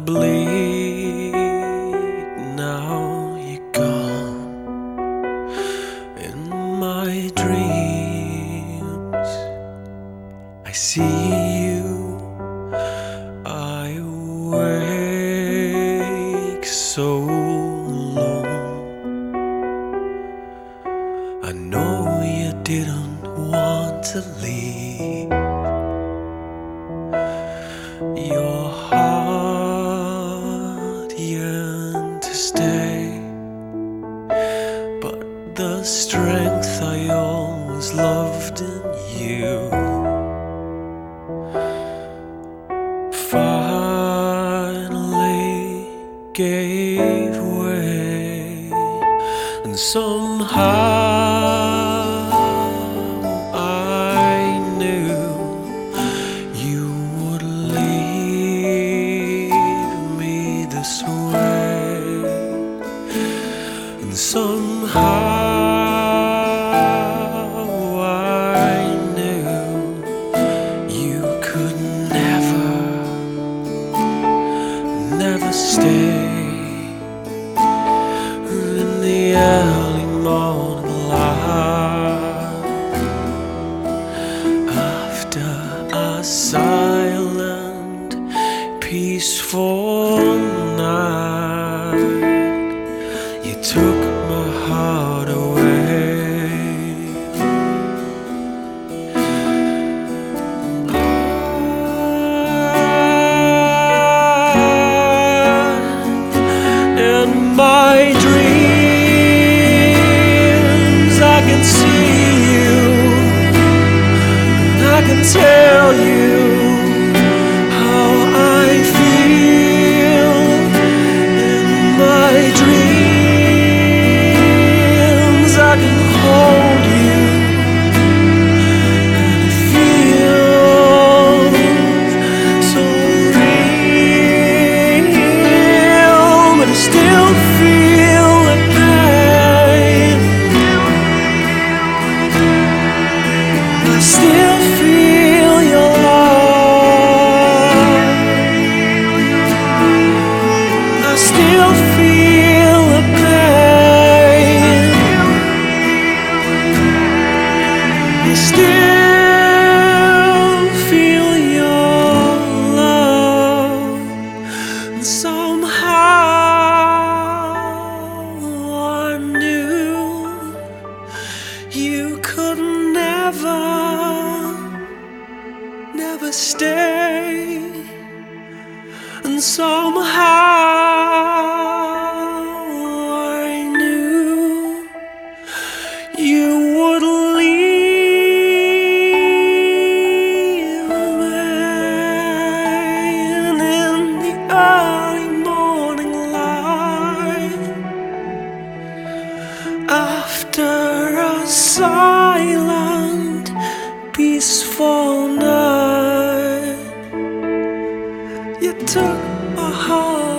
bleed. Now you're gone. In my dreams I see you. I wake so alone. I know you didn't want to leave. Your heart yearned to stay, but the strength I always loved in you finally gave way. And somehow I knew you would lead me this way. And somehow I knew you could never stay. In the early morning light, after a silent, peaceful night, you took my heart away. In my dreams I can see you, and I can tell you how I feel. In my dreams I can hold you, and it feels so real, but I still feel the pain. I still feel your love. I still feel the pain. I still feel your love. And somehow I knew you could never stay. And somehow I knew you would leave me. And in the early morning light, after a silent, peaceful night, you took my heart